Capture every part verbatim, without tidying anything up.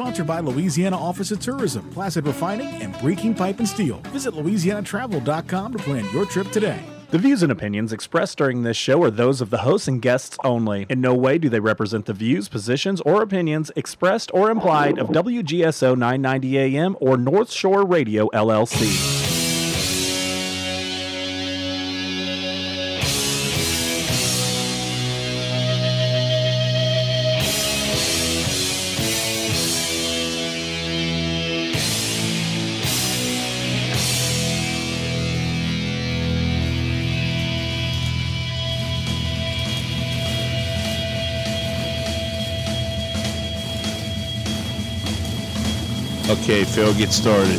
Sponsored by Louisiana Office of Tourism, Placid Refining, and Breaking Pipe and Steel. Visit louisiana travel dot com to plan your trip today. The views and opinions expressed during this show are those of the hosts and guests only. In no way do they represent the views, positions, or opinions expressed or implied of W G S O nine ninety A M or North Shore Radio, L L C. Okay, Phil, get started.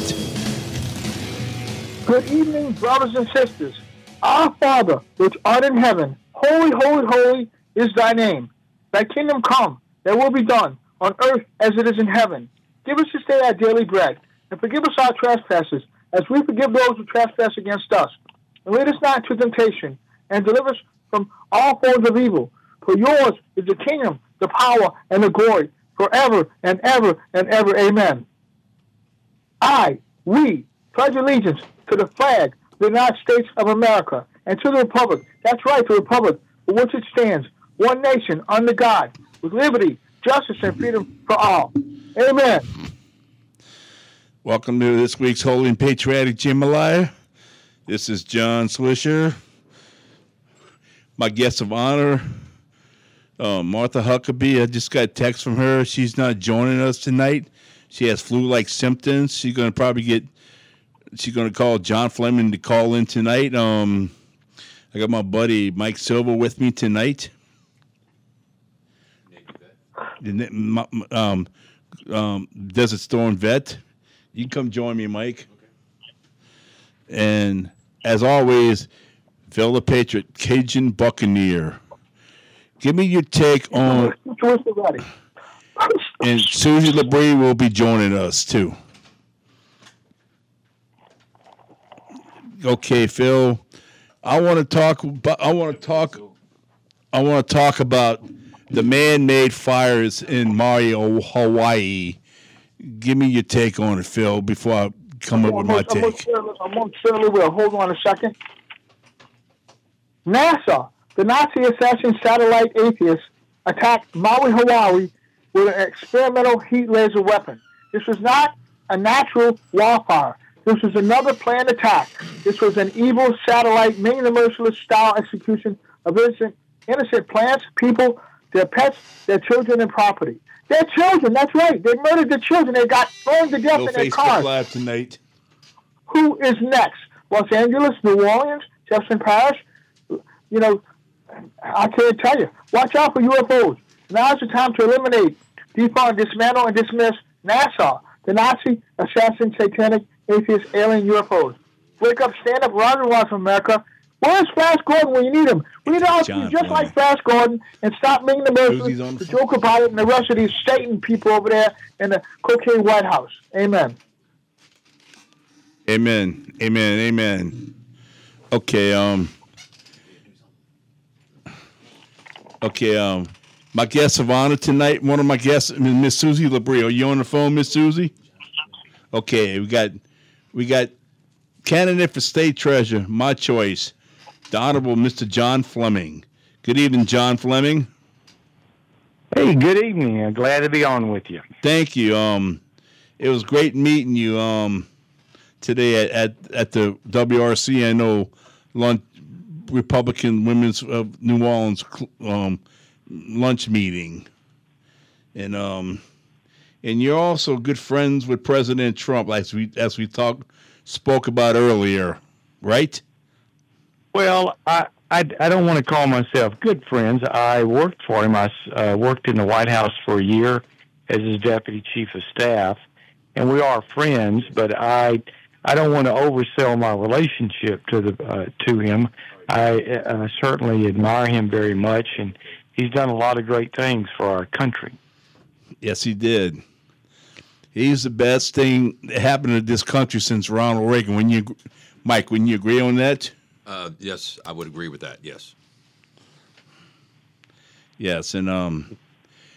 Good evening, brothers and sisters. Our Father, which art in heaven, holy, holy, holy is thy name. Thy kingdom come, thy will be done, on earth as it is in heaven. Give us this day our daily bread, and forgive us our trespasses, as we forgive those who trespass against us. And lead us not into temptation, and deliver us from all forms of evil. For yours is the kingdom, the power, and the glory, forever and ever and ever. Amen. I, we, pledge allegiance to the flag of the United States of America and to the republic, that's right, the republic for which it stands, one nation, under God, with liberty, justice, and freedom for all. Amen. Welcome to this week's Holy and Patriotic Jambalaya. This is John Swisher. My guest of honor, uh, Martha Huckabee. I just got a text from her. She's not joining us tonight. She has flu-like symptoms. She's going to probably get, she's going to call John Fleming to call in tonight. Um, I got my buddy Mike Silva with me tonight. Um, um, Desert Storm vet. You can come join me, Mike. Okay. And as always, Phil the Patriot, Cajun Buccaneer. Give me your take on... And Susie Labrie will be joining us too. Okay, Phil. I want to talk. About, I want to talk. I want to talk about the man-made fires in Maui, Hawaii. Give me your take on it, Phil, before I come up with my take. I most certainly will. Hold on a second. NASA, the Nazi assassin satellite atheist, attacked Maui, Hawaii, with an experimental heat laser weapon. This was not a natural wildfire. This was another planned attack. This was an evil satellite, main merciless style execution of innocent, innocent plants, people, their pets, their children, and property. Their children, that's right. They murdered their children. They got burned to death no in their cars. Live tonight. Who is next? Los Angeles, New Orleans, Jefferson Parish? You know, I can't tell you. Watch out for U F Os. Now is the time to eliminate, defund, dismantle, and dismiss NASA, the Nazi, assassin, satanic, atheist, alien U F Os. Wake up, stand up, rise and rise from America. Where's Flash Gordon when you need him? We need all of you just like Flash Gordon and stop making the mercy to joke about it and the rest of these Satan people over there in the cocaine White House. Amen. Amen. Amen. Amen. Okay, um... Okay, um... my guest of honor tonight, one of my guests, Miss Susie Labrie. Are you on the phone, Miss Susie? Okay, we got we got candidate for state treasurer, my choice, the Honorable Mister John Fleming. Good evening, John Fleming. Hey, good evening. I'm glad to be on with you. Thank you. Um, it was great meeting you um today at at, at the W R C. I know lunch, Republican Women's of New Orleans um. lunch meeting, and um, and you're also good friends with President Trump, as we as we talked spoke about earlier, right? Well, I I, I don't want to call myself good friends. I worked for him. I uh, worked in the White House for a year as his deputy chief of staff, and we are friends. But I I don't want to oversell my relationship to the uh, to him. I uh, certainly admire him very much, and he's done a lot of great things for our country. Yes, he did. He's the best thing that happened to this country since Ronald Reagan. When you, Mike, wouldn't you agree on that? Uh, yes, I would agree with that. Yes. Yes, and um,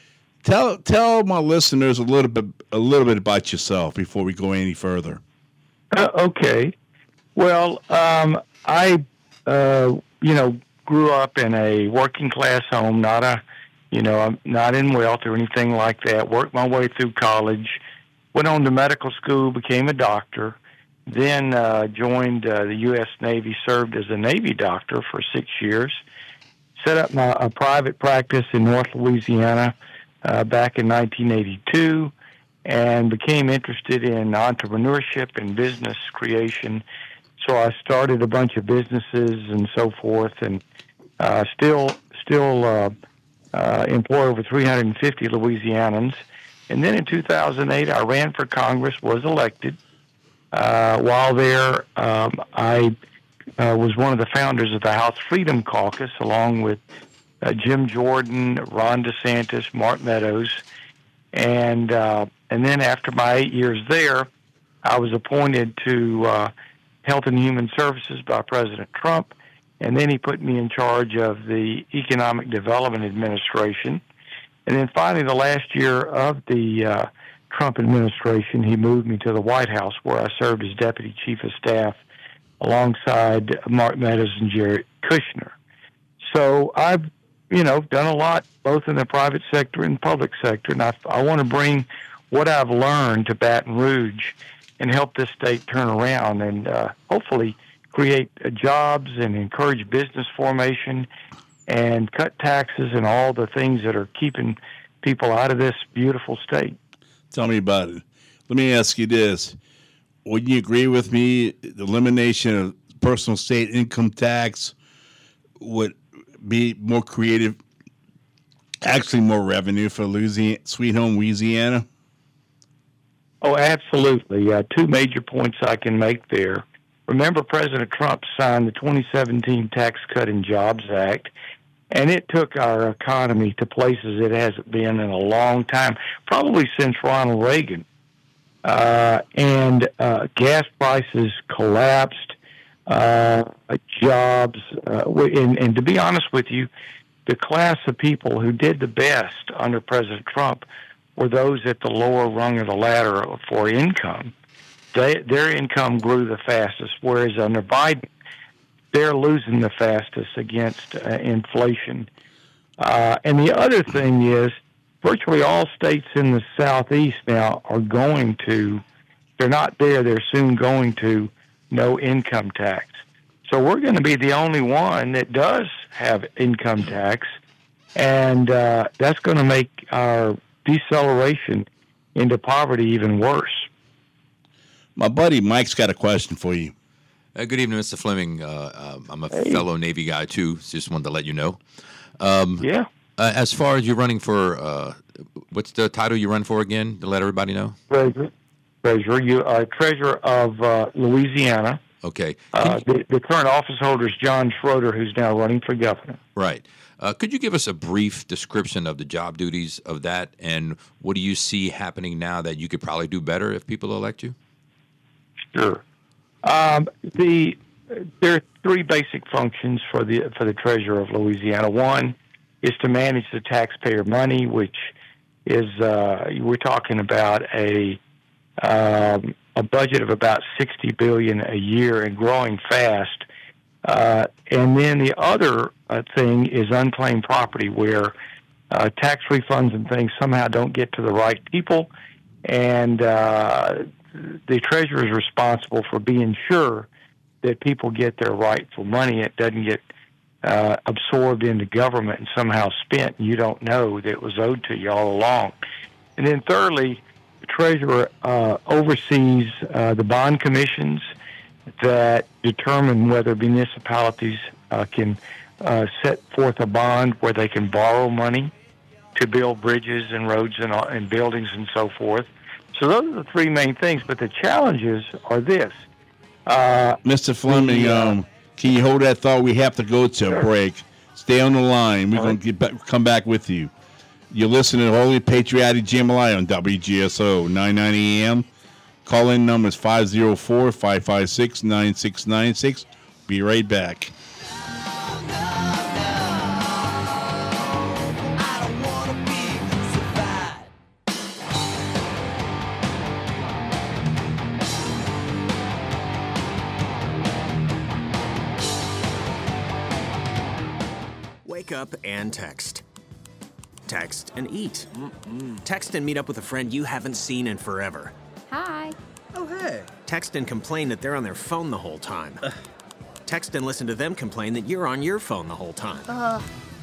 Tell tell my listeners a little bit a little bit about yourself before we go any further. Uh, okay. Well, um, I, uh, you know, grew up in a working class home, not a, you know, I'm not in wealth or anything like that. Worked my way through college, went on to medical school, became a doctor, then uh, joined uh, the U S Navy, served as a Navy doctor for six years, set up my, a private practice in North Louisiana uh, back in nineteen eighty-two, and became interested in entrepreneurship and business creation. So I started a bunch of businesses and so forth, and uh, still still uh, uh, employ over three hundred fifty Louisianans. And then in two thousand eight, I ran for Congress, was elected. Uh, while there, um, I uh, was one of the founders of the House Freedom Caucus, along with uh, Jim Jordan, Ron DeSantis, Mark Meadows. And, uh, and then after my eight years there, I was appointed to uh, Health and Human Services by President Trump, and then he put me in charge of the Economic Development Administration. And then finally, the last year of the uh, Trump administration, he moved me to the White House, where I served as Deputy Chief of Staff alongside Mark Meadows and Jared Kushner. So I've, you know, done a lot, both in the private sector and public sector, and I, I want to bring what I've learned to Baton Rouge and help this state turn around and uh, hopefully create uh, jobs and encourage business formation and cut taxes and all the things that are keeping people out of this beautiful state. Tell me about it. Let me ask you this. Would you agree with me the elimination of personal state income tax would be more creative, actually more revenue for Louisiana, Sweet Home Louisiana? Oh, absolutely. Uh, two major points I can make there. Remember, President Trump signed the twenty seventeen Tax Cut and Jobs Act, and it took our economy to places it hasn't been in a long time, probably since Ronald Reagan. Uh, and uh, gas prices collapsed, uh, jobs, uh, and, and to be honest with you, the class of people who did the best under President Trump were those at the lower rung of the ladder for income. They, their income grew the fastest, whereas under Biden, they're losing the fastest against uh, inflation. Uh, and the other thing is, virtually all states in the Southeast now are going to, they're not there, they're soon going to no income tax. So we're going to be the only one that does have income tax, and uh, that's going to make our deceleration into poverty even worse. My buddy Mike's got a question for you. Uh, good evening, Mister Fleming. Uh, uh, I'm a hey. fellow Navy guy, too. Just wanted to let you know. Um, yeah. Uh, as far as you're running for, uh, what's the title you run for again, to let everybody know? Treasurer. Treasurer. You are Treasurer of uh, Louisiana. Okay. Uh, you... the, the current office holder is John Schroeder, who's now running for governor. Right. Uh, could you give us a brief description of the job duties of that, and what do you see happening now that you could probably do better if people elect you? Sure. Um, the there are three basic functions for the for the Treasurer of Louisiana. One is to manage the taxpayer money, which is uh, we're talking about a um, a budget of about sixty billion dollars a year and growing fast. Uh, and then the other uh, thing is unclaimed property, where uh, tax refunds and things somehow don't get to the right people, and uh, the treasurer is responsible for being sure that people get their rightful money. It doesn't get uh, absorbed into government and somehow spent, and you don't know that it was owed to you all along. And then thirdly, the treasurer uh, oversees uh, the bond commissions that determine whether municipalities uh, can uh, set forth a bond where they can borrow money to build bridges and roads and, and buildings and so forth. So those are the three main things, but the challenges are this. Uh, Mister Fleming, the, uh, um, can you hold that thought? We have to go to sure. a break. Stay on the line. We're going to get back, come back with you. You're listening to Holy Patriotic Jambalaya on W G S O nine ninety A M. Call-in number is five oh four, five five six, nine six nine six. Be right back. I don't wanna be survived. wake up and text. Text and eat. Mm-mm. Text and meet up with a friend you haven't seen in forever. Hi. Oh, hey. Text and complain that they're on their phone the whole time. Ugh. Text and listen to them complain that you're on your phone the whole time. Ugh.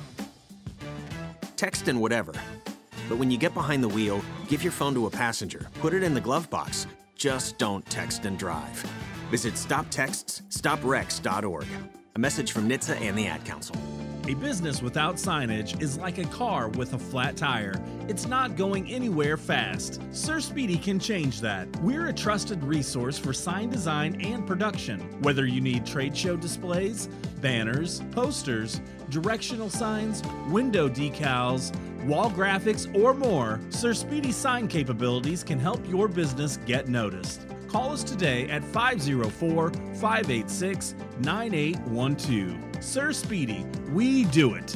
Text and whatever. But when you get behind the wheel, give your phone to a passenger. Put it in the glove box. Just don't text and drive. Visit stop texts stop wrecks dot org. A message from N H T S A and the Ad Council. A business without signage is like a car with a flat tire. It's not going anywhere fast. Sir Speedy can change that. We're a trusted resource for sign design and production. Whether you need trade show displays, banners, posters, directional signs, window decals, wall graphics, or more, Sir Speedy's sign capabilities can help your business get noticed. Call us today at five oh four, five eight six, nine eight one two. Sir Speedy, we do it.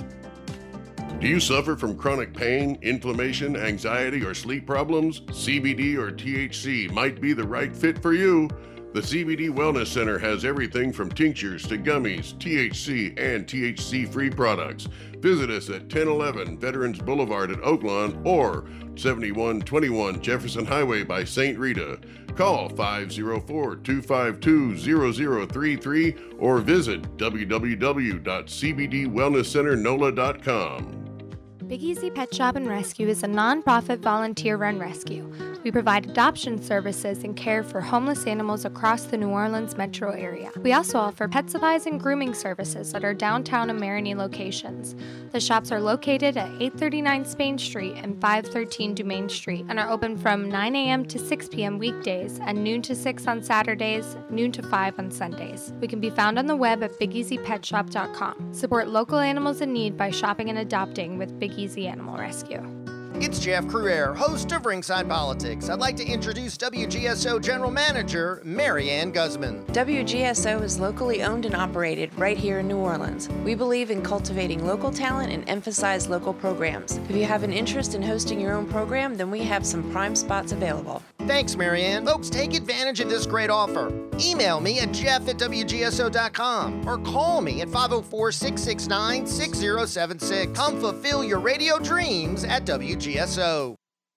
Do you suffer from chronic pain, inflammation, anxiety, or sleep problems? C B D or T H C might be the right fit for you. The C B D Wellness Center has everything from tinctures to gummies, T H C, and T H C-free products. Visit us at ten eleven Veterans Boulevard at Oaklawn or seventy-one twenty-one Jefferson Highway by Saint Rita. Call five oh four, two five two, zero zero three three or visit w w w dot c b d wellness center nola dot com. Big Easy Pet Shop and Rescue is a non-profit volunteer-run rescue. We provide adoption services and care for homeless animals across the New Orleans metro area. We also offer pet supplies and grooming services at our downtown and Marigny locations. The shops are located at eight thirty-nine Spain Street and five thirteen Dumaine Street and are open from nine a.m. to six p.m. weekdays and noon to six on Saturdays, noon to five on Sundays. We can be found on the web at big easy pet shop dot com. Support local animals in need by shopping and adopting with Big Easy Animal Rescue. It's Jeff Cruere, host of Ringside Politics. I'd like to introduce W G S O General Manager Mary Ann Guzman. W G S O is locally owned and operated right here in New Orleans. We believe in cultivating local talent and emphasize local programs. If you have an interest in hosting your own program, then we have some prime spots available. Thanks, Mary Ann. Folks, take advantage of this great offer. Email me at jeff at w g s o dot com or call me at five oh four, six six nine, six oh seven six. Come fulfill your radio dreams at W G S O.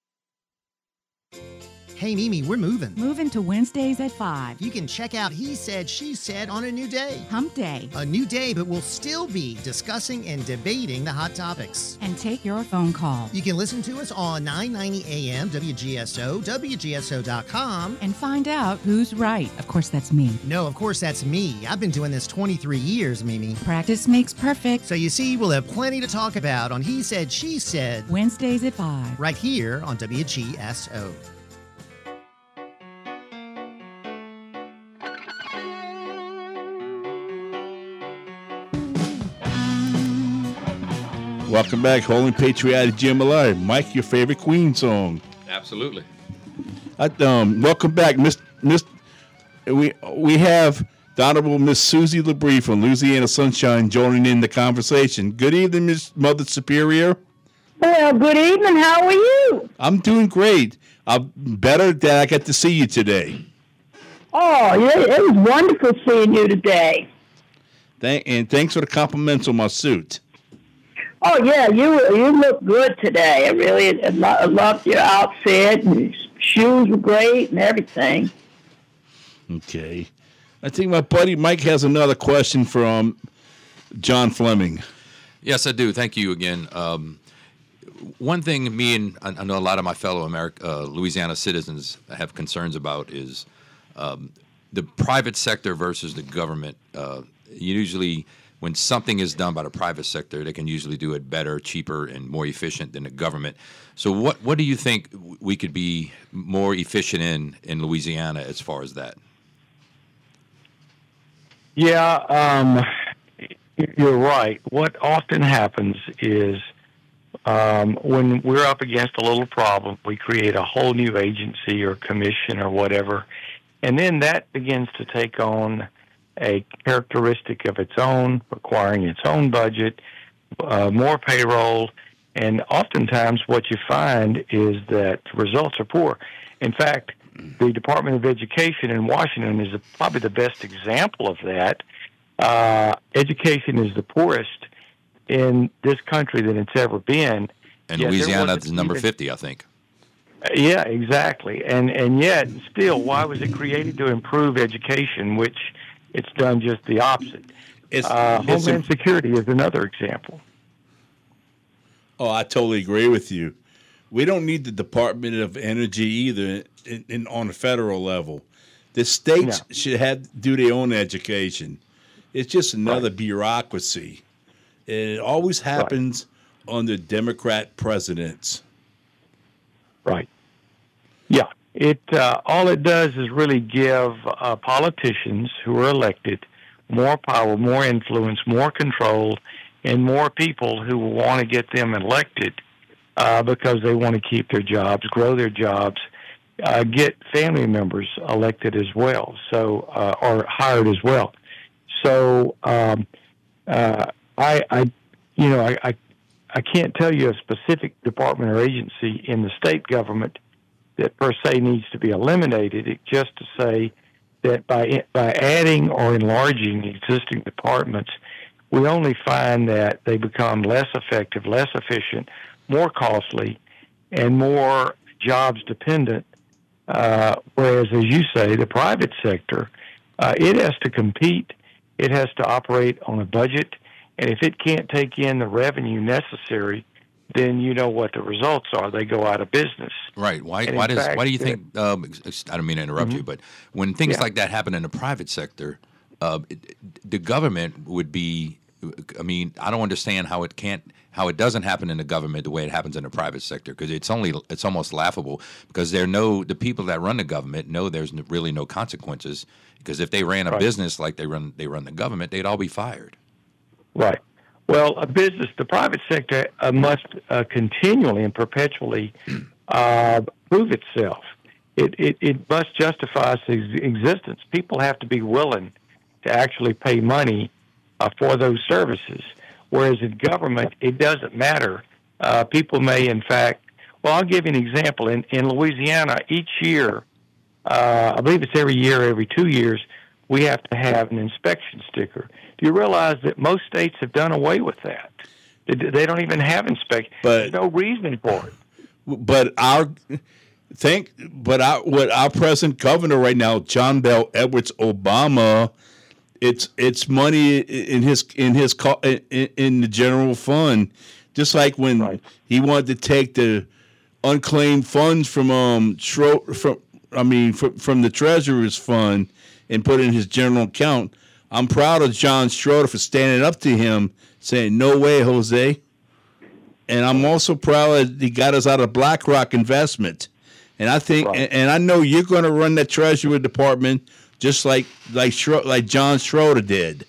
Hey, Mimi, we're moving. Moving to Wednesdays at five. You can check out He Said, She Said on a new day. Hump Day. A new day, but we'll still be discussing and debating the hot topics. And take your phone call. You can listen to us on nine ninety A M W G S O, W G S O dot com. And find out who's right. Of course, that's me. No, of course, that's me. I've been doing this twenty-three years, Mimi. Practice makes perfect. So you see, we'll have plenty to talk about on He Said, She Said. Wednesdays at five. Right here on W G S O. Welcome back, Holy Patriotic Jambalaya. Mike, your favorite Queen song. Absolutely. I, um, welcome back, Miss Miss. We we have the Honorable Miss Susie LaBrie from Louisiana Sunshine joining in the conversation. Good evening, Miss Mother Superior. Well, good evening. How are you? I'm doing great. I'm better that I got to see you today. Oh, yeah, it was wonderful seeing you today. Thank and thanks for the compliments on my suit. Oh yeah, you you look good today. I really I lo- I loved your outfit, and your shoes were great, and everything. Okay, I think my buddy Mike has another question from John Fleming. Yes, I do. Thank you again. Um, one thing me and I know a lot of my fellow America, uh, Louisiana citizens have concerns about is um, the private sector versus the government. Uh, usually, when something is done by the private sector, they can usually do it better, cheaper, and more efficient than the government. So what, what do you think we could be more efficient in in Louisiana as far as that? Yeah, um, you're right. What often happens is um, when we're up against a little problem, we create a whole new agency or commission or whatever, and then that begins to take on a characteristic of its own, requiring its own budget, uh, more payroll, and oftentimes what you find is that results are poor. In fact, the Department of Education in Washington is probably the best example of that. Uh, education is the poorest in this country than it's ever been. And Yet there Louisiana wasn't is number even- fifty, I think. Yeah, exactly. And and yet, still, why was it created to improve education, which it's done just the opposite? It's, uh, it's Homeland a- Security is another example. Oh, I totally agree with you. We don't need the Department of Energy either in, in, on the federal level. The states No. should have do their own education. It's just another bureaucracy. And it always happens under Democrat presidents. Right. Yeah. It uh, all it does is really give uh, politicians who are elected more power, more influence, more control, and more people who want to get them elected uh, because they want to keep their jobs, grow their jobs, uh, get family members elected as well, so uh, or hired as well. So um, uh, I, I, you know, I, I, I can't tell you a specific department or agency in the state government that per se needs to be eliminated. It just to say that by by adding or enlarging existing departments, we only find that they become less effective, less efficient, more costly, and more jobs dependent. Uh, whereas, as you say, the private sector, uh, it has to compete, it has to operate on a budget, and if it can't take in the revenue necessary, then you know what the results are. They go out of business. Right. Why? And Why in does? fact, Why do you that- think? Um, ex- ex- I don't mean to interrupt Mhm. you, but when things Yeah. like that happen in the private sector, uh, it, the government would be. I mean, I don't understand how it can't, how it doesn't happen in the government the way it happens in the private sector, because it's only, it's almost laughable, because there are no, the people that run the government know there's n- really no consequences, because if they ran a Right. business like they run, they run the government, they'd all be fired. Right. Well, a business, the private sector uh, must uh, continually and perpetually uh, prove itself. It, it it must justify its ex- existence. People have to be willing to actually pay money uh, for those services. Whereas in government, it doesn't matter. Uh, people may, in fact, well, I'll give you an example. In in Louisiana, each year, uh, I believe it's every year, every two years, we have to have an inspection sticker. Do you realize that most states have done away with that? They, they don't even have inspection. There's no reason for it. But our think, but our what our present governor right now, John Bell Edwards Obama, it's it's money in his in his co- in, in the general fund, just like when he wanted to take the unclaimed funds from um Schro- from I mean from, from the Treasurer's fund and put it in his general account. I'm proud of John Schroeder for standing up to him, saying, "No way, Jose." And I'm also proud that he got us out of BlackRock investment. And I think, and, and I know you're going to run that Treasury Department just like like Schro- like John Schroeder did.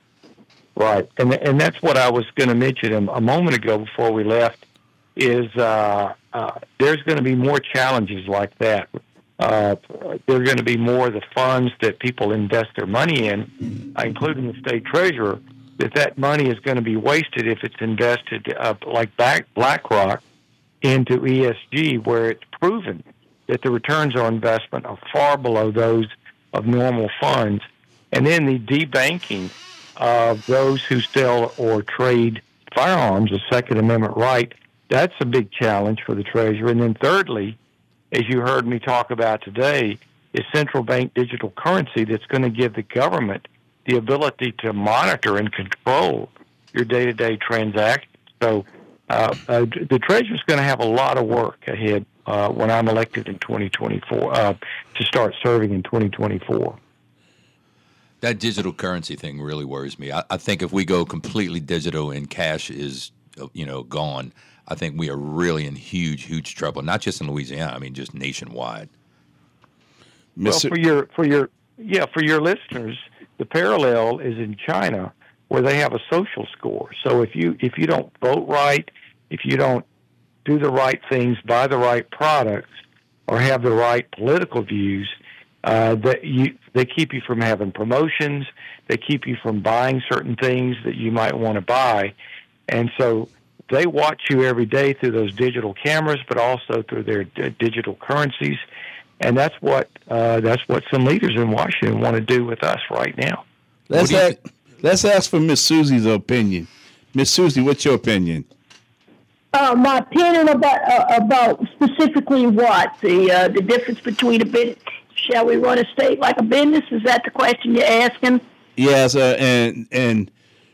Right, and and that's what I was going to mention a, a moment ago before we left. Is uh, uh, there's going to be more challenges like that. Uh, there are going to be more of the funds that people invest their money in, uh, including the state treasurer. That that money is going to be wasted if it's invested uh, like back BlackRock into E S G, where it's proven that the returns on investment are far below those of normal funds, and then the debanking of those who sell or trade firearms, a Second Amendment right. That's a big challenge for the Treasury. And then thirdly, as you heard me talk about today, is central bank digital currency that's going to give the government the ability to monitor and control your day-to-day transactions. So uh, uh, the Treasury's going to have a lot of work ahead uh, when I'm elected in twenty twenty-four, uh, to start serving in twenty twenty-four. That digital currency thing really worries me. I, I think if we go completely digital and cash is, uh, you know, gone, I think we are really in huge, huge trouble. Not just in Louisiana, I mean, just nationwide. Well, for your for your yeah for your listeners, the parallel is in China, where they have a social score. So if you if you don't vote right, if you don't do the right things, buy the right products, or have the right political views, uh, that you they keep you from having promotions. They keep you from buying certain things that you might want to buy, and so they watch you every day through those digital cameras, but also through their d- digital currencies. And that's what uh, that's what some leaders in Washington want to do with us right now. Let's ask, let's ask for Miss Susie's opinion. Miss Susie, what's your opinion? Uh, my opinion about uh, about specifically what the uh, the difference between a business. Shall we run a state like a business? Is that the question you're asking? Yes, uh, and and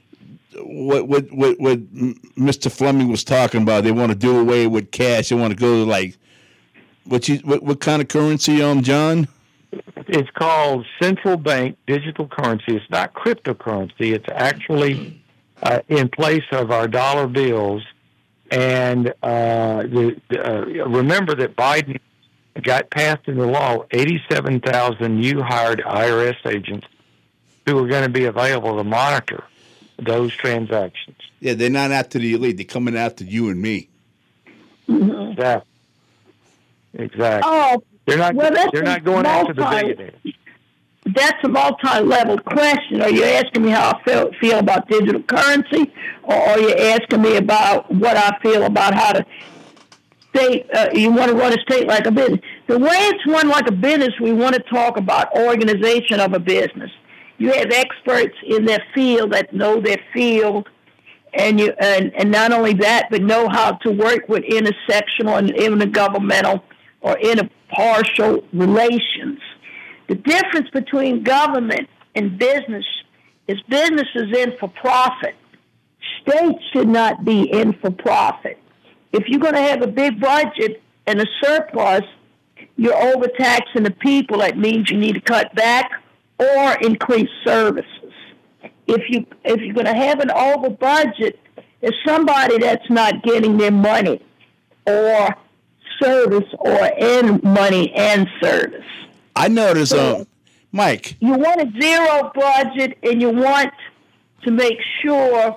what what what what Mister Fleming was talking about. They want to do away with cash. They want to go to like what you what, what kind of currency, um, John? It's called central bank digital currency. It's not cryptocurrency. It's actually uh, in place of our dollar bills. And uh, the, uh, remember that Biden got passed into law eighty-seven thousand new hired I R S agents who are going to be available to monitor those transactions. Yeah, they're not after the elite. They're coming after you and me. Mm-hmm. Exactly. Exactly. Oh, they're not. well, that's they're not going multi- after the billionaires. That's a multi-level question. Are you asking me how I feel, feel about digital currency, or are you asking me about what I feel about how to state? Uh, you want to run a state like a business. The way it's run like a business, we want to talk about organization of a business. You have experts in their field that know their field, and you and, and not only that, but know how to work with intersectional and intergovernmental or interpartial relations. The difference between government and business is business is in for profit. States should not be in for profit. If you're going to have a big budget and a surplus, you're overtaxing the people. That means you need to cut back or increase services. If you if you're going to have an over budget, there's somebody that's not getting their money or service or in money and service. I noticed, um, Mike. You want a zero budget, and you want to make sure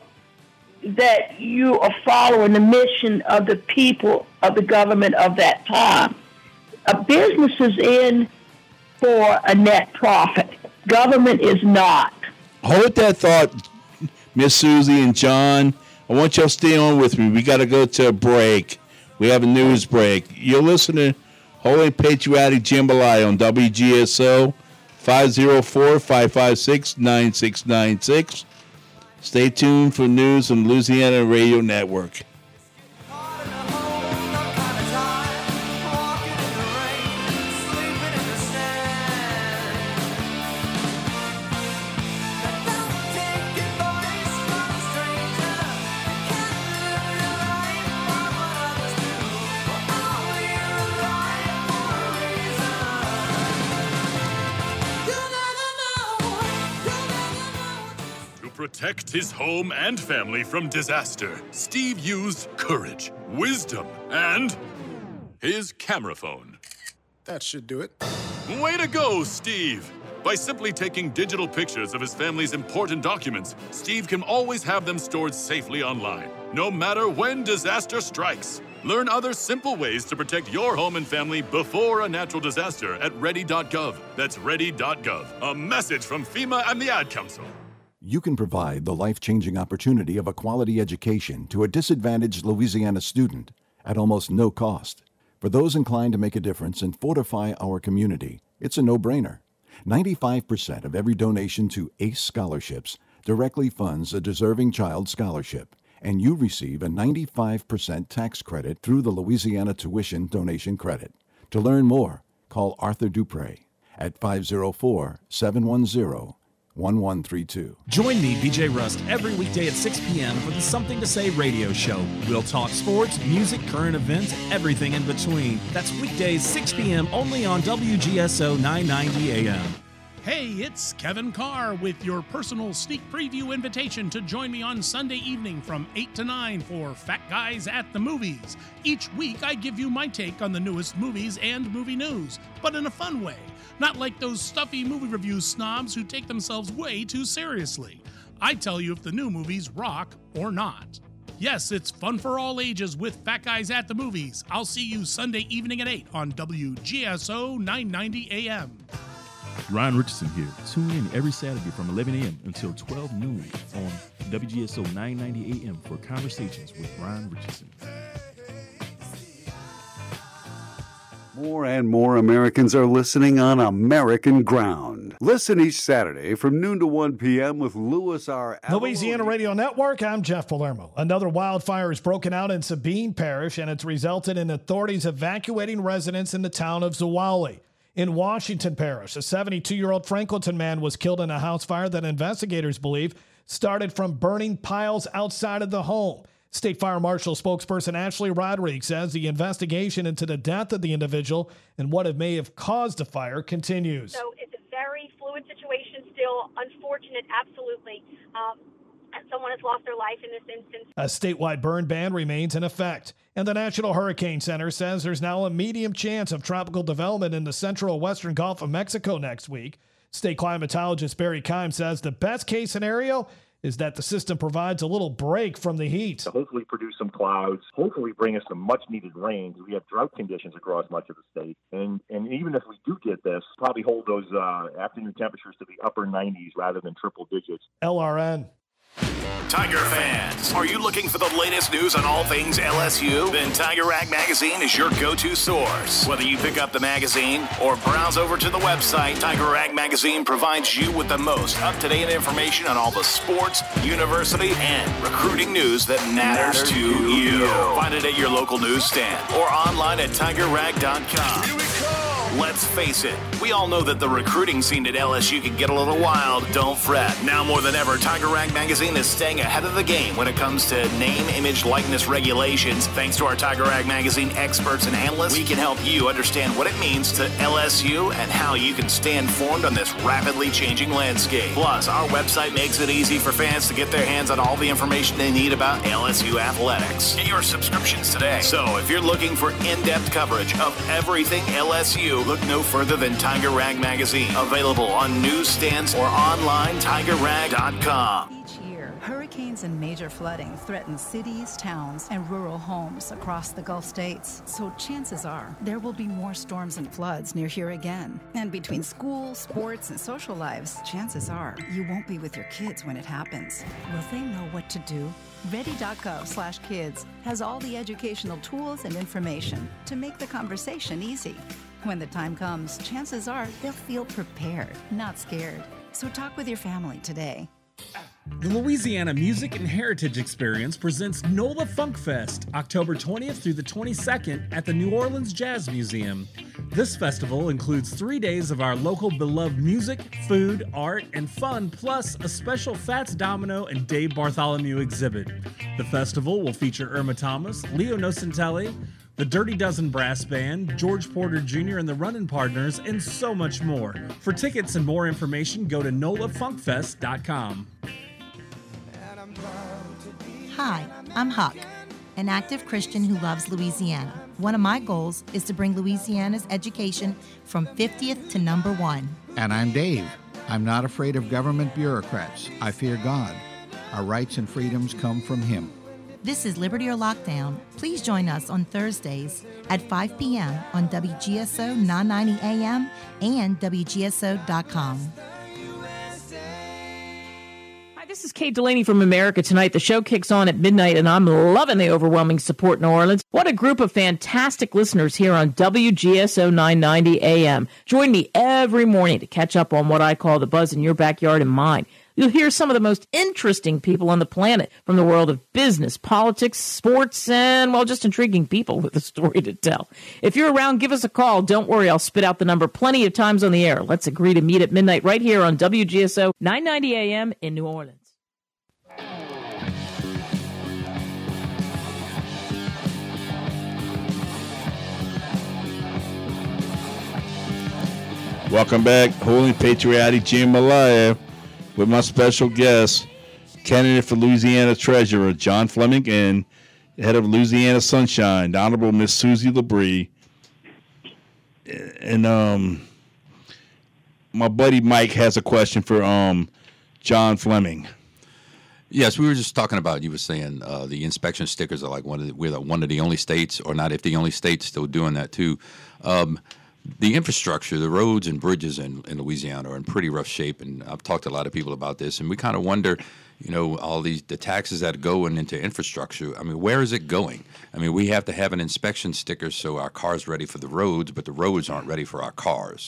that you are following the mission of the people of the government of that time. A business is in for a net profit. Government is not. Hold that thought, Miss Susie and John. I want y'all to stay on with me. We got to go to a break. We have a news break. You're listening. Holy Patriotic Jambalaya on W G S O, five oh four, five five six, nine six nine six. Stay tuned for news on Louisiana Radio Network. Protect his home and family from disaster, Steve used courage, wisdom, and his camera phone. That should do it. Way to go, Steve! By simply taking digital pictures of his family's important documents, Steve can always have them stored safely online, no matter when disaster strikes. Learn other simple ways to protect your home and family before a natural disaster at ready dot gov. That's ready dot gov. A message from FEMA and the Ad Council. You can provide the life-changing opportunity of a quality education to a disadvantaged Louisiana student at almost no cost. For those inclined to make a difference and fortify our community, it's a no-brainer. ninety-five percent of every donation to ACE scholarships directly funds a deserving child scholarship, and you receive a ninety-five percent tax credit through the Louisiana Tuition Donation Credit. To learn more, call Arthur Dupre at five oh four, seven one zero, one one three two. Join me, B J Rust, every weekday at six p.m. for the Something to Say radio show. We'll talk sports, music, current events, everything in between. That's weekdays, six p.m. only on W G S O nine ninety A M. Hey, it's Kevin Carr with your personal sneak preview invitation to join me on Sunday evening from eight to nine for Fat Guys at the Movies. Each week, I give you my take on the newest movies and movie news, but in a fun way. Not like those stuffy movie review snobs who take themselves way too seriously. I tell you if the new movies rock or not. Yes, it's fun for all ages with Fat Guys at the Movies. I'll see you Sunday evening at eight on W G S O nine ninety A M. Ryan Richardson here. Tune in every Saturday from eleven a.m. until twelve noon on W G S O nine ninety A M for Conversations with Ryan Richardson. More and more Americans are listening on American ground. Listen each Saturday from noon to one p.m. with Louis R. Louisiana Radio Network, I'm Jeff Palermo. Another wildfire has broken out in Sabine Parish, and it's resulted in authorities evacuating residents in the town of Zwolle. In Washington Parish, a seventy-two-year-old Franklinton man was killed in a house fire that investigators believe started from burning piles outside of the home. State Fire Marshal spokesperson Ashley Rodriguez says the investigation into the death of the individual and what it may have caused the fire continues. So it's a very fluid situation still. Unfortunate, absolutely. Um, someone has lost their life in this instance. A statewide burn ban remains in effect. And the National Hurricane Center says there's now a medium chance of tropical development in the central western Gulf of Mexico next week. State climatologist Barry Keim says the best case scenario is that the system provides a little break from the heat. To hopefully produce some clouds, hopefully bring us some much-needed rain. We have drought conditions across much of the state. And and even if we do get this, probably hold those uh, afternoon temperatures to the upper nineties rather than triple digits. L R N. Tiger fans, are you looking for the latest news on all things L S U? Then Tiger Rag Magazine is your go-to source. Whether you pick up the magazine or browse over to the website, Tiger Rag Magazine provides you with the most up-to-date information on all the sports, university, and recruiting news that matters, matters to you. you. Find it at your local newsstand or online at tiger rag dot com. Here we come. Let's face it, we all know that the recruiting scene at L S U can get a little wild. Don't fret. Now more than ever, Tiger Rag Magazine is staying ahead of the game when it comes to name, image, likeness regulations. Thanks to our Tiger Rag Magazine experts and analysts, we can help you understand what it means to L S U and how you can stay informed on this rapidly changing landscape. Plus, our website makes it easy for fans to get their hands on all the information they need about L S U athletics. Get your subscriptions today. So if you're looking for in-depth coverage of everything L S U, look no further than Tiger Rag Magazine. Available on newsstands or online, tiger rag dot com. Each year, hurricanes and major flooding threaten cities, towns, and rural homes across the Gulf states. So chances are there will be more storms and floods near here again. And between school, sports, and social lives, chances are you won't be with your kids when it happens. Will they know what to do? Ready.gov slash kids has all the educational tools and information to make the conversation easy. When the time comes, chances are they'll feel prepared, not scared. So talk with your family today. The Louisiana Music and Heritage Experience presents NOLA Funk Fest, October twentieth through the twenty-second at the New Orleans Jazz Museum. This festival includes three days of our local beloved music, food, art, and fun, plus a special Fats Domino and Dave Bartholomew exhibit. The festival will feature Irma Thomas, Leo Nocentelli, the Dirty Dozen Brass Band, George Porter Junior and the Runnin' Partners, and so much more. For tickets and more information, go to nola funk fest dot com. Hi, I'm Huck, an active Christian who loves Louisiana. One of my goals is to bring Louisiana's education from fiftieth to number one. And I'm Dave. I'm not afraid of government bureaucrats. I fear God. Our rights and freedoms come from Him. This is Liberty or Lockdown. Please join us on Thursdays at five p.m. on W G S O nine ninety A M and W G S O dot com. Hi, this is Kate Delaney from America Tonight. The show kicks on at midnight, and I'm loving the overwhelming support in New Orleans. What a group of fantastic listeners here on W G S O nine ninety A M. Join me every morning to catch up on what I call the buzz in your backyard and mine. You'll hear some of the most interesting people on the planet from the world of business, politics, sports, and, well, just intriguing people with a story to tell. If you're around, give us a call. Don't worry, I'll spit out the number plenty of times on the air. Let's agree to meet at midnight right here on W G S O nine ninety A M in New Orleans. Welcome back, Holy Patriotic Jim Malaya, with my special guest, candidate for Louisiana Treasurer, John Fleming, and head of Louisiana Sunshine, the Honorable Miss Susie Labrie. And um, my buddy Mike has a question for um John Fleming. Yes, we were just talking about, you were saying uh, the inspection stickers are like one of the, we're the, one of the only states, or not if the only state still doing that too. Um, the infrastructure, the roads and bridges in, in Louisiana are in pretty rough shape, and I've talked to a lot of people about this, and we kind of wonder, you know, all these the taxes that go in into infrastructure. I mean, where is it going? I mean, we have to have an inspection sticker so our car's ready for the roads, but the roads aren't ready for our cars.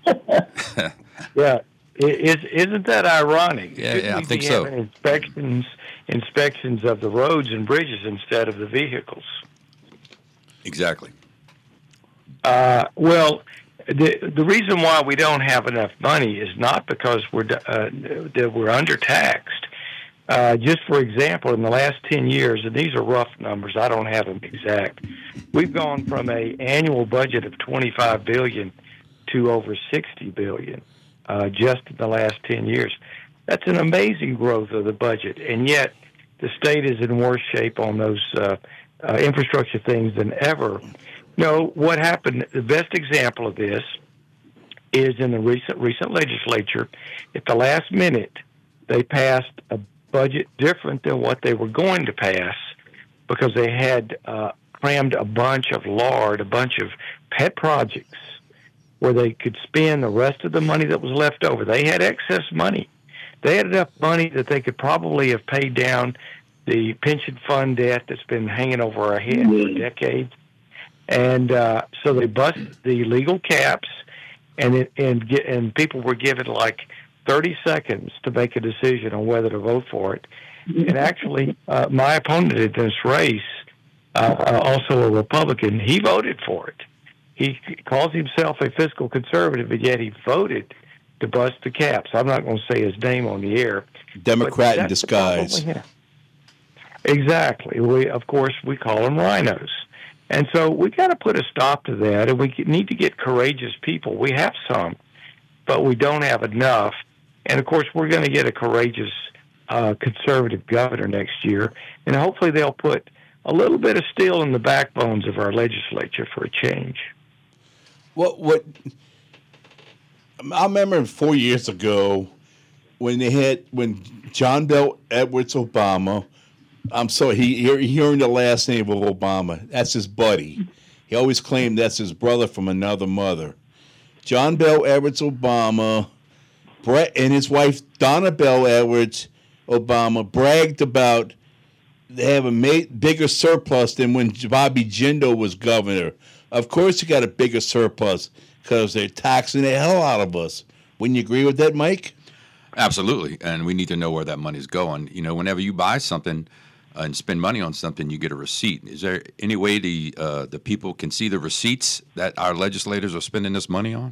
Yeah, is, isn't that ironic? Yeah, Shouldn't yeah, I we think be so. having Inspections, inspections of the roads and bridges instead of the vehicles. Exactly. Uh, well, the the reason why we don't have enough money is not because we're uh, that we're undertaxed. Uh, just for example, in the last ten years, and these are rough numbers, I don't have them exact. We've gone from a annual budget of twenty-five billion dollars to over sixty billion dollars uh, just in the last ten years. That's an amazing growth of the budget, and yet the state is in worse shape on those uh, uh, infrastructure things than ever. You know, what happened, the best example of this is in the recent recent legislature. At the last minute, they passed a budget different than what they were going to pass because they had uh, crammed a bunch of lard, a bunch of pet projects where they could spend the rest of the money that was left over. They had excess money. They had enough money that they could probably have paid down the pension fund debt that's been hanging over our head for decades. And uh, so they busted the legal caps, and it, and get, and people were given like thirty seconds to make a decision on whether to vote for it. And actually, uh, my opponent in this race, uh, also a Republican, he voted for it. He calls himself a fiscal conservative, and yet he voted to bust the caps. I'm not going to say his name on the air. Democrat in disguise. Yeah. Exactly. We, of course, we call them rhinos. And so we got to put a stop to that, and we need to get courageous people. We have some, but we don't have enough. And, of course, we're going to get a courageous uh, conservative governor next year, and hopefully they'll put a little bit of steel in the backbones of our legislature for a change. What? What? I remember four years ago when they had when John Bel Edwards Obama. I'm sorry, he hearing the last name of Obama. That's his buddy. He always claimed that's his brother from another mother. John Bel Edwards Obama, Brett and his wife Donna Bel Edwards Obama bragged about they have a ma- bigger surplus than when Bobby Jindal was governor. Of course, you got a bigger surplus because they're taxing the hell out of us. Wouldn't you agree with that, Mike? Absolutely, and we need to know where that money's going. You know, whenever you buy something uh, and spend money on something, you get a receipt. Is there any way the uh, the people can see the receipts that our legislators are spending this money on?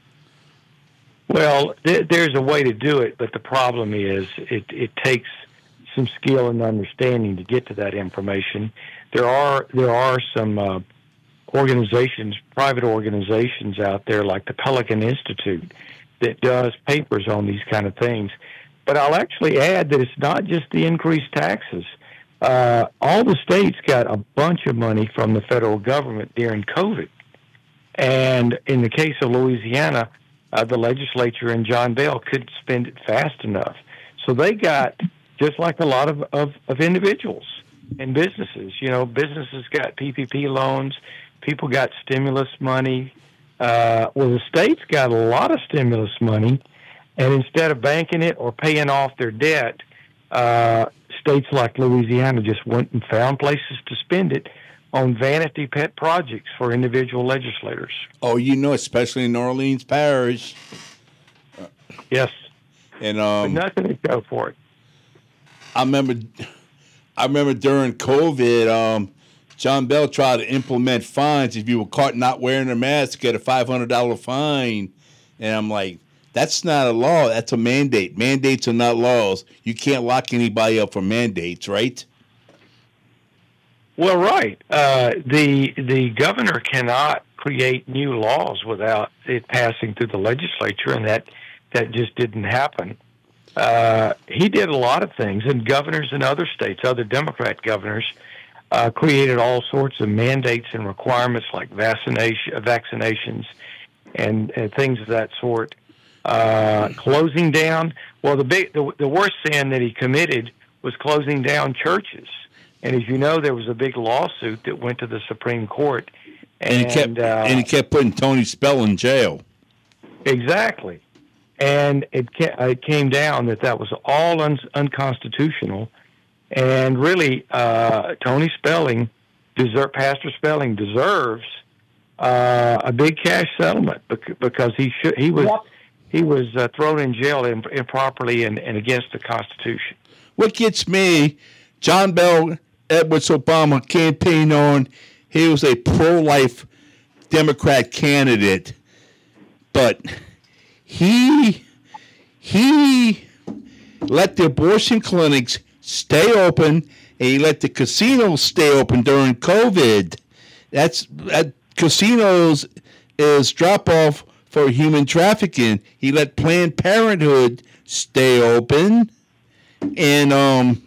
Well, th- there's a way to do it, but the problem is it, it takes some skill and understanding to get to that information. There are there are some uh, organizations, private organizations out there like the Pelican Institute that does papers on these kind of things. But I'll actually add that it's not just the increased taxes. Uh, all the states got a bunch of money from the federal government during COVID. And in the case of Louisiana, uh, the legislature and John Bel couldn't spend it fast enough. So they got, just like a lot of, of, of individuals and businesses, you know, businesses got P P P loans, people got stimulus money. Uh, well, the states got a lot of stimulus money, and instead of banking it or paying off their debt, uh, states like Louisiana just went and found places to spend it on vanity pet projects for individual legislators. Oh, you know, especially in New Orleans Parish. Yes. And um, but nothing to go for it. I remember, I remember during COVID, um, John Bel tried to implement fines. If you were caught not wearing a mask, get a five hundred dollars fine. And I'm like, that's not a law. That's a mandate. Mandates are not laws. You can't lock anybody up for mandates, right? Well, right. Uh, the the governor cannot create new laws without it passing through the legislature, and that, that just didn't happen. Uh, he did a lot of things, and governors in other states, other Democrat governors, Uh, created all sorts of mandates and requirements like vaccination, vaccinations and, and things of that sort. Uh, closing down, well, the, big, the the worst sin that he committed was closing down churches. And as you know, there was a big lawsuit that went to the Supreme Court And, and, he kept, uh, and he kept putting Tony Spell in jail. Exactly. And it, ca- it came down that that was all un- unconstitutional. And really, uh, Tony Spelling, deserve, Pastor Spelling deserves uh, a big cash settlement bec- because he should, he was yep. he was uh, thrown in jail in, improperly and, and against the Constitution. What gets me, John Bell Edwards Obama campaigned on, he was a pro-life Democrat candidate, but he he let the abortion clinics stay open, and he let the casinos stay open during COVID. That's that casinos is drop off for human trafficking. He let Planned Parenthood stay open, and um,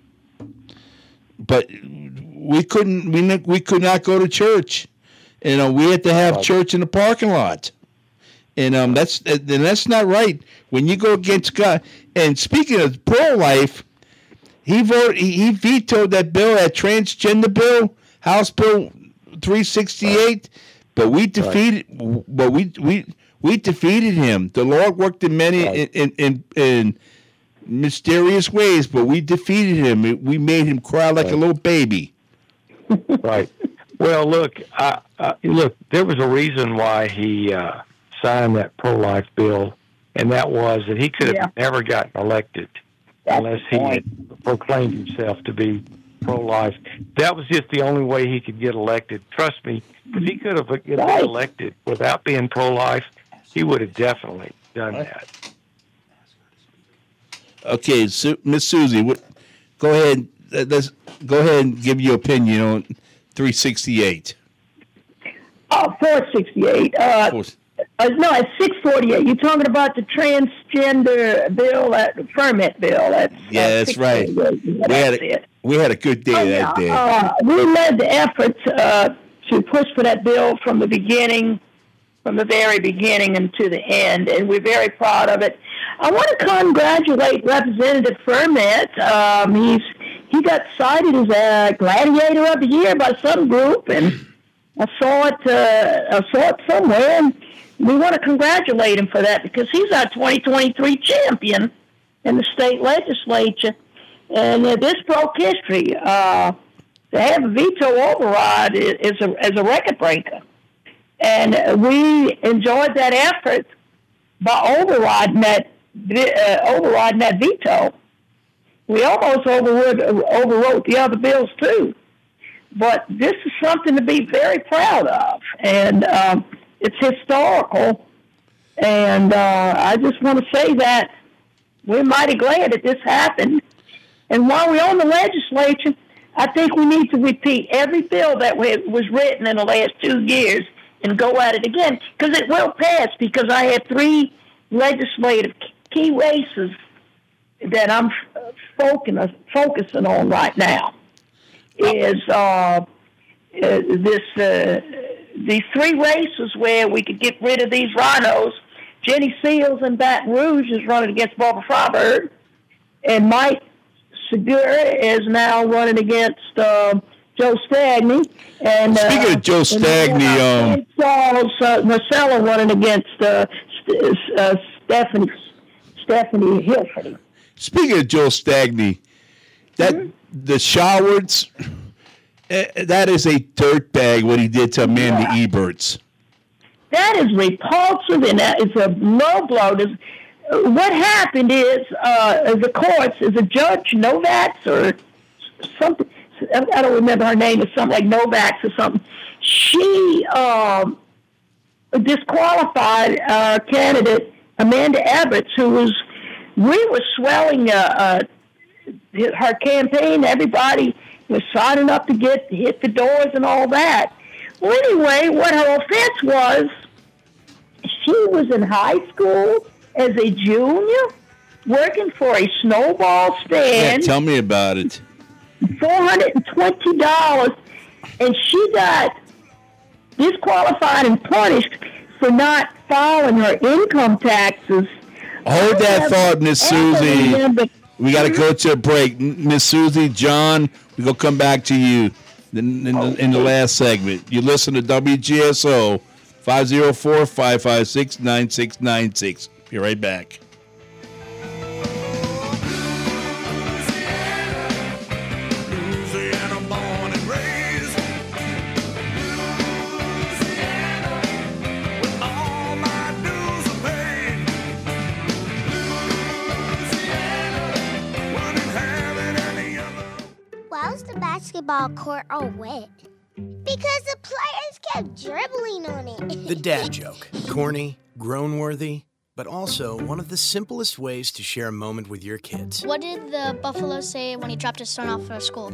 but we couldn't we we could not go to church. You know, we had to have church in the parking lot, and um, that's and that's not right. When you go against God, and speaking of pro-life. He voted. He, he vetoed that bill, that transgender bill, House Bill three sixty-eight. But we defeated. Right. But we we we defeated him. The Lord worked in many right. in, in in mysterious ways, but we defeated him. We made him cry like right. a little baby. Right. Well, look. I, uh, look. There was a reason why he uh, signed that pro-life bill, and that was that he could have yeah. never gotten elected. That's unless he had proclaimed himself to be pro-life. That was just the only way he could get elected. Trust me, if he could have been right. elected without being pro-life, he would have definitely done that. Okay, so, Miss Susie, what, go ahead. Let's go ahead and give your opinion on three sixty-eight. Oh, four sixty-eight. Uh, Four. Uh, no, it's six forty-eight. You're talking about the transgender bill, that ferment bill. That's, yeah, uh, that's right. We had, a, we had a good day oh, that day. Uh, we led the effort uh, to push for that bill from the beginning, from the very beginning and to the end, and we're very proud of it. I want to congratulate Representative Ferment. Um, he's he got cited as a Gladiator of the Year by some group, and I saw it. Uh, I saw it somewhere. And we want to congratulate him for that because he's our twenty twenty-three champion in the state legislature. And uh, this broke history. Uh, to have a veto override is, is, a, is a record breaker. And uh, we enjoyed that effort by overriding that, uh, overriding that veto. We almost overrode, overwrote the other bills, too. But this is something to be very proud of. And um, it's historical, and uh, I just want to say that we're mighty glad that this happened. And while we're on the legislature, I think we need to repeat every bill that was written in the last two years and go at it again, because it will pass, because I have three legislative key races that I'm focusing, focusing on right now. Is uh, uh, this... Uh, These three races where we could get rid of these rhinos. Jenny Seals in Baton Rouge is running against Barbara Freiberg, and Mike Segura is now running against uh, Joe Stagney. And speaking uh, of Joe Stagney, um, Charles uh, Marcella running against uh, St- uh, Stephanie Stephanie Hilferty. Speaking of Joe Stagney, that mm-hmm. the Showards. That is a dirtbag what he did to Amanda yeah. Eberts. That is repulsive, and that is a low blow. There's, what happened is uh, the courts, is a Judge Novaks or something, I don't remember her name, it's something like Novaks or something. She um, disqualified our candidate, Amanda Eberts, who was, we were swelling uh, uh, her campaign, everybody was signing up to get hit the doors and all that. Well, anyway, what her offense was, she was in high school as a junior, working for a snowball stand. Yeah, tell me about it. four hundred twenty dollars, and she got disqualified and punished for not filing her income taxes. Hold that thought, Miss Susie. We got to go to a break. Miss Susie, John, we're going to come back to you. in, in, the, in the last segment. You listen to W G S O, five oh four, five five six, nine six nine six. Be right back. Why was the basketball court all wet? Because the players kept dribbling on it. The dad joke. Corny, groan-worthy, but also one of the simplest ways to share a moment with your kids. What did the buffalo say when he dropped his son off for school?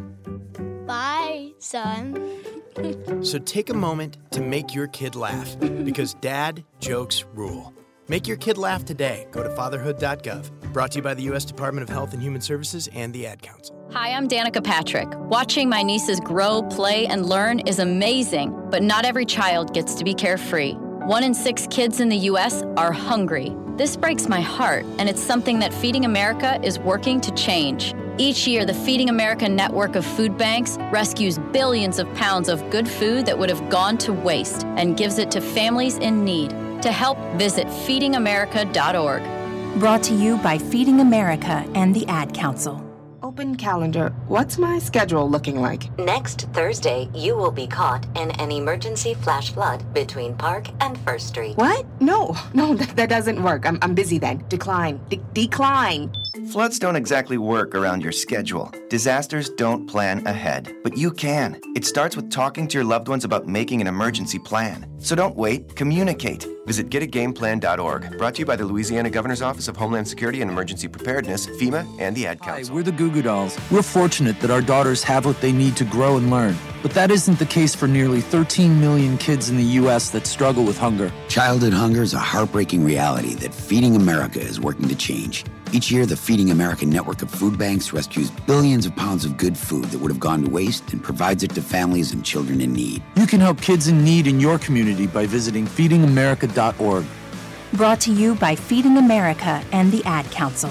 Bye, son. So take a moment to make your kid laugh, because dad jokes rule. Make your kid laugh today. Go to fatherhood dot gov. Brought to you by the U S Department of Health and Human Services and the Ad Council. Hi, I'm Danica Patrick. Watching my nieces grow, play, and learn is amazing, but not every child gets to be carefree. One in six kids in the U S are hungry. This breaks my heart, and it's something that Feeding America is working to change. Each year, the Feeding America network of food banks rescues billions of pounds of good food that would have gone to waste and gives it to families in need. To help, visit feeding america dot org. Brought to you by Feeding America and the Ad Council. Open calendar. What's my schedule looking like? Next Thursday, you will be caught in an emergency flash flood between Park and First Street. What? No, no, that, that doesn't work. I'm, I'm busy then. Decline. De- decline. Floods don't exactly work around your schedule. Disasters don't plan ahead, but you can. It starts with talking to your loved ones about making an emergency plan. So don't wait, communicate. Visit get a game plan dot org. Brought to you by the Louisiana Governor's Office of Homeland Security and Emergency Preparedness, FEMA, and the Ad Council. Hi, we're the Goo Goo Dolls. We're fortunate that our daughters have what they need to grow and learn. But that isn't the case for nearly thirteen million kids in the U S that struggle with hunger. Childhood hunger is a heartbreaking reality that Feeding America is working to change. Each year, the Feeding America network of food banks rescues billions of pounds of good food that would have gone to waste and provides it to families and children in need. You can help kids in need in your community by visiting feeding america dot org. Brought to you by Feeding America and the Ad Council.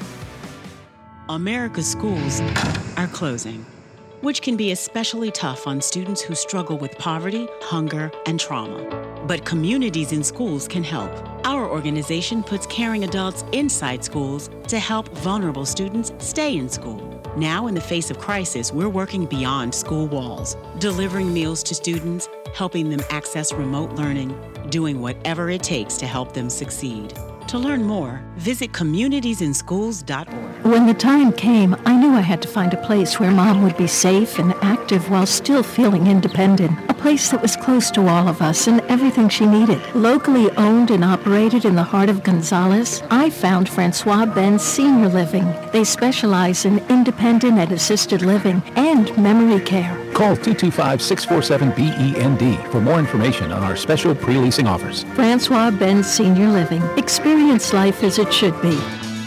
America's schools are closing, which can be especially tough on students who struggle with poverty, hunger, and trauma. But communities in schools can help. Our organization puts caring adults inside schools to help vulnerable students stay in school. Now, in the face of crisis, we're working beyond school walls, delivering meals to students, helping them access remote learning, doing whatever it takes to help them succeed. To learn more, visit communities in schools dot org. When the time came, I knew I had to find a place where Mom would be safe and active while still feeling independent. A place that was close to all of us and everything she needed. Locally owned and operated in the heart of Gonzales, I found Francois Benz Senior Living. They specialize in independent and assisted living and memory care. Call two two five, six four seven, B E N D for more information on our special pre-leasing offers. Francois Benz Senior Living. Experience life as it should be.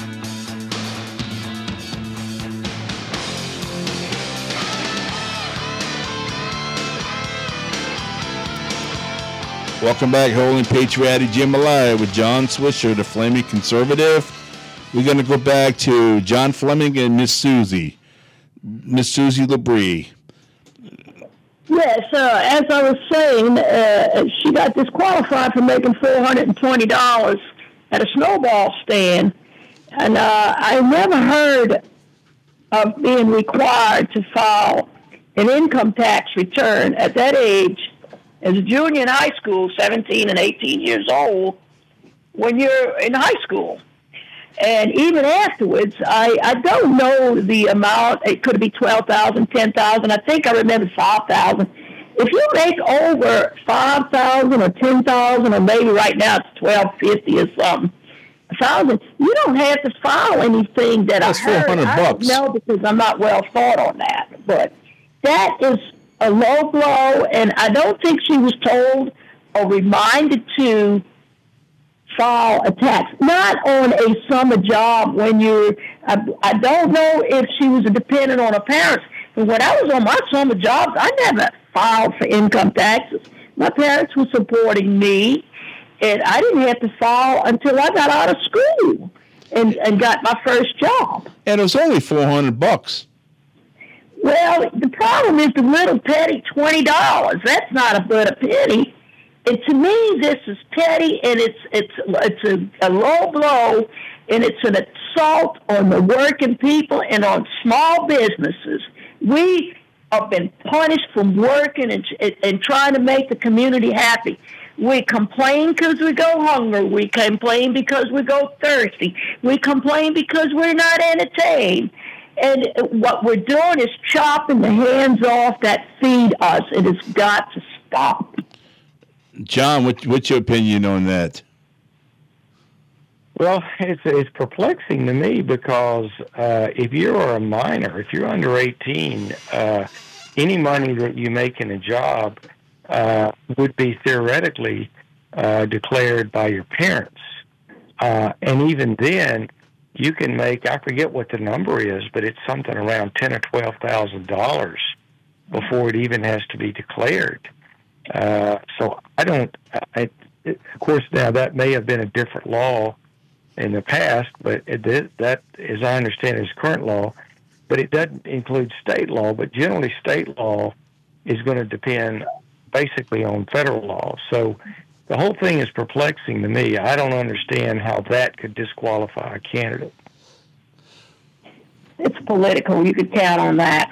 Welcome back, Holy Patriotic Jambalaya with John Swisher, the Flaming Conservative. We're going to go back to John Fleming and Miss Susie, Miss Susie Labrie. Yes, uh, as I was saying, uh, she got disqualified for making four hundred twenty dollars at a snowball stand. And uh, I never heard of being required to file an income tax return at that age, as a junior in high school, seventeen and eighteen years old, when you're in high school. And even afterwards, I, I don't know the amount. It could be twelve thousand dollars, ten thousand dollars. I think I remember five thousand dollars. If you make over five thousand dollars or ten thousand dollars, or maybe right now it's twelve fifty or something, thousand, you don't have to file anything that That's I heard. four hundred bucks. I don't know because I'm not well thought on that. But that is a low blow, and I don't think she was told or reminded to file a tax. Not on a summer job when you're, I, I don't know if she was a dependent on her parents. But when I was on my summer jobs, I never filed for income taxes. My parents were supporting me, and I didn't have to file until I got out of school and, and got my first job. And it was only four hundred bucks. Well, the problem is the little petty twenty dollars. That's not a but a penny. And to me, this is petty, and it's it's it's a, a low blow, and it's an assault on the working people and on small businesses. We have been punished for working and, and trying to make the community happy. We complain because we go hungry. We complain because we go thirsty. We complain because we're not entertained. And what we're doing is chopping the hands off that feed us. It has got to stop. John, what, what's your opinion on that? Well, it's it's perplexing to me because uh, if you're a minor, if you're under eighteen, uh, any money that you make in a job uh, would be theoretically uh, declared by your parents. Uh, and even then, you can make, I forget what the number is, but it's something around ten or twelve thousand dollars before it even has to be declared. Uh, so I don't, I, it, of course, now that may have been a different law in the past, but it, that, as I understand it, is current law, but it doesn't include state law, but generally state law is going to depend basically on federal law. So the whole thing is perplexing to me. I don't understand how that could disqualify a candidate. It's political. You could count on that.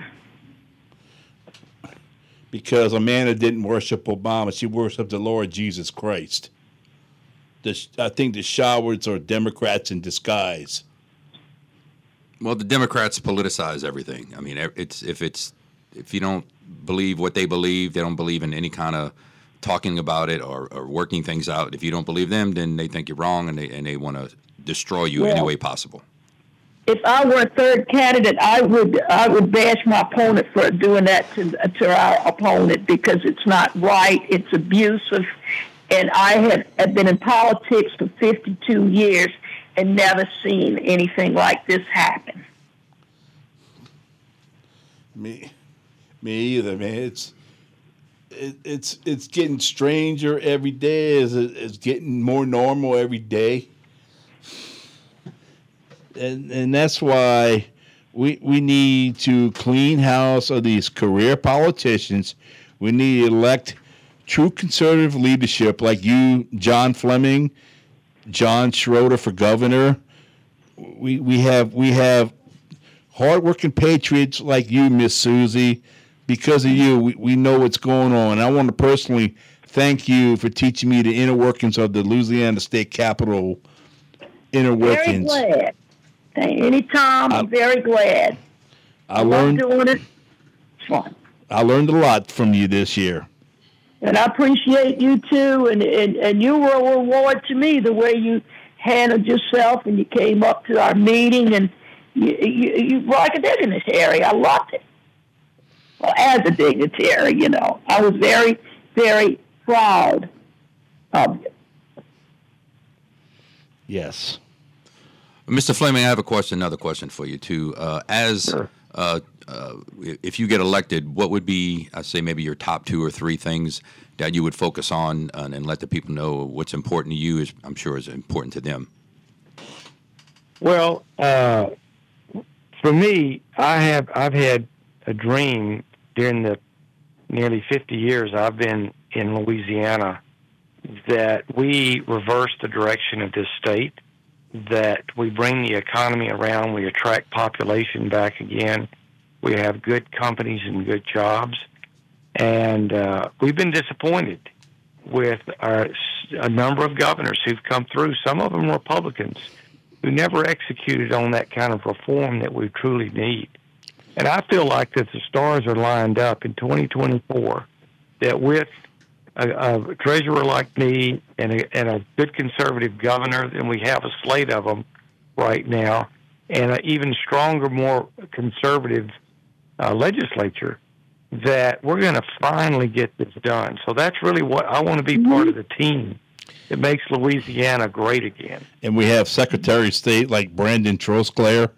Because Amanda didn't worship Obama. She worshiped the Lord Jesus Christ. The, I think the Showards are Democrats in disguise. Well, the Democrats politicize everything. I mean, it's if it's if you don't believe what they believe, they don't believe in any kind of talking about it or, or working things out. If you don't believe them, then they think you're wrong, and they and they want to destroy you well, any way possible. If I were a third candidate, I would I would bash my opponent for doing that to to our opponent because it's not right. It's abusive, and I have, have been in politics for fifty-two years and never seen anything like this happen. Me, me either, man. It's it, it's it's getting stranger every day. It's, it's getting more normal every day. And and that's why we we need to clean house of these career politicians. We need to elect true conservative leadership like you, John Fleming, John Schroeder for governor. We we have we have hardworking patriots like you, Miss Susie. Because of you, we, we know what's going on. I want to personally thank you for teaching me the inner workings of the Louisiana State Capitol inner workings. Very glad. Anytime, I'm very glad. I learned doing it. It's fun. I learned a lot from you this year. And I appreciate you too. And, and, and you were a reward to me the way you handled yourself and you came up to our meeting and you you, you like a dignitary. I loved it. Well, as a dignitary, you know, I was very, very proud of you. Yes. Mister Fleming, I have a question, another question for you, too. Uh, as sure. uh, uh, if you get elected, what would be, I say, maybe your top two or three things that you would focus on uh, and let the people know what's important to you is, I'm sure, is important to them? Well, uh, for me, I have I've had a dream during the nearly fifty years I've been in Louisiana that we reverse the direction of this state, that we bring the economy around, we attract population back again, we have good companies and good jobs, and uh, we've been disappointed with our, a number of governors who've come through, some of them Republicans, who never executed on that kind of reform that we truly need. And I feel like that the stars are lined up in twenty twenty-four, that with a, a treasurer like me and a, and a good conservative governor, and we have a slate of them right now, and an even stronger, more conservative uh, legislature, that we're going to finally get this done. So that's really what I want to be part of the team that makes Louisiana great again. And we have Secretary of State like Brandon Trosclair.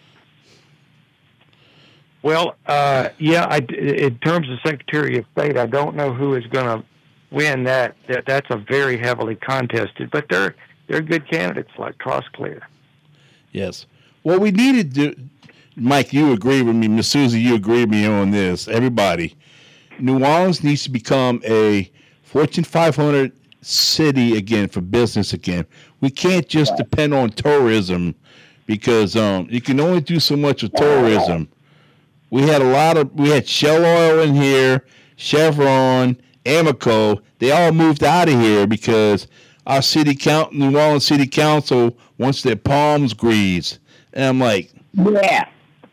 Well, uh, yeah, I, in terms of Secretary of State, I don't know who is going to win that. that. That's a very heavily contested, but they're they're good candidates like Trosclair. Yes. What we need to do, Mike, you agree with me. Miss Susie, you agree with me on this. Everybody, New Orleans needs to become a Fortune five hundred city again for business again. We can't just depend on tourism because um, you can only do so much with tourism. We had a lot of, we had Shell Oil in here, Chevron, Amoco. They all moved out of here because our city count, New Orleans City Council wants their palms greased. And I'm like, yeah.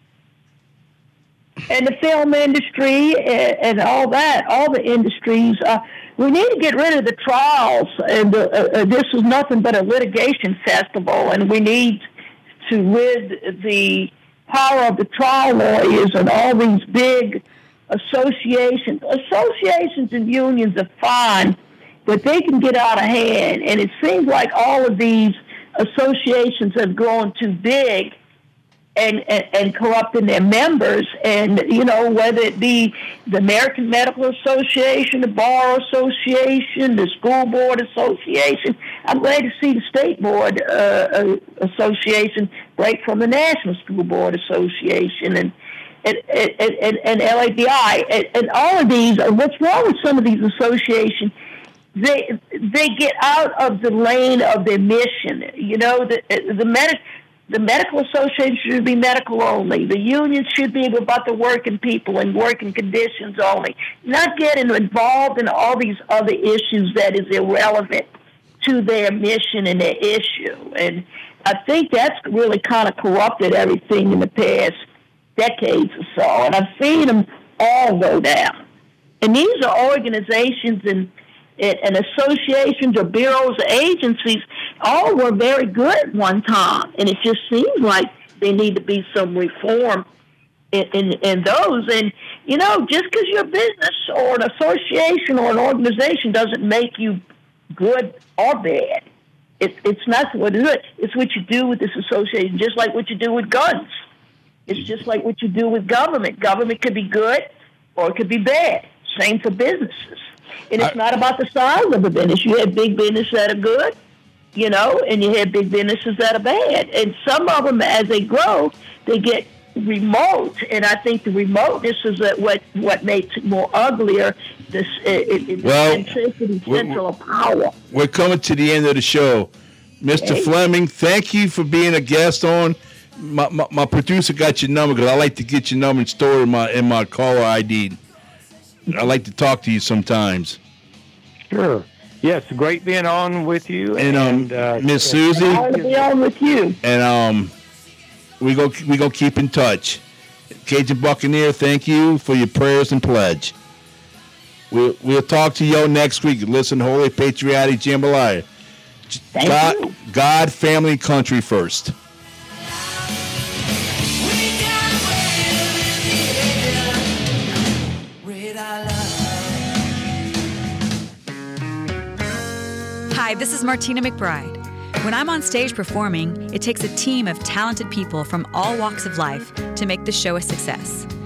And the film industry and, and all that, all the industries, uh, we need to get rid of the trials. And uh, uh, this is nothing but a litigation festival, and we need to rid the power of the trial lawyers and all these big associations. Associations and unions are fine, but they can get out of hand. And it seems like all of these associations have grown too big and, and, and corrupting their members. And, you know, whether it be the American Medical Association, the Bar Association, the School Board Association. I'm glad to see the State Board uh, Association break from the National School Board Association and and, and, and, and L A B I. And, and all of these, what's wrong with some of these associations? They they get out of the lane of their mission. You know, the the medic the medical association should be medical only. The union should be about the working people and working conditions only. Not getting involved in all these other issues that is irrelevant to their mission and their issue. And I think that's really kind of corrupted everything in the past decades or so. And I've seen them all go down. And these are organizations and and associations or bureaus or agencies, all were very good at one time. And it just seems like there need to be some reform in, in, in those. And, you know, just because you're a business or an association or an organization doesn't make you good or bad. It, it's not what it is. It's what you do with this association, just like what you do with guns. It's just like what you do with government. Government could be good or it could be bad. Same for businesses. And it's I, not about the size of the business. You have big businesses that are good, you know, and you have big businesses that are bad. And some of them, as they grow, they get remote. And I think the remoteness is what what makes it more uglier. This it, it, well, the centricity, central power. We're coming to the end of the show, Mister Okay. Fleming. Thank you for being a guest on. My, my, my producer got your number because I like to get your number and store in my in my caller I D. I like to talk to you sometimes. Sure. Yes, great being on with you. And, um, uh, Miss Susie. I want to be on with you. And um, we go we go keep in touch. Cajun Buccaneer, thank you for your prayers and pledge. We'll we'll talk to you next week. Listen, Holy Patriotic Jambalaya. Thank God, you. God, family, country first. Hi, this is Martina McBride. When I'm on stage performing, it takes a team of talented people from all walks of life to make the show a success.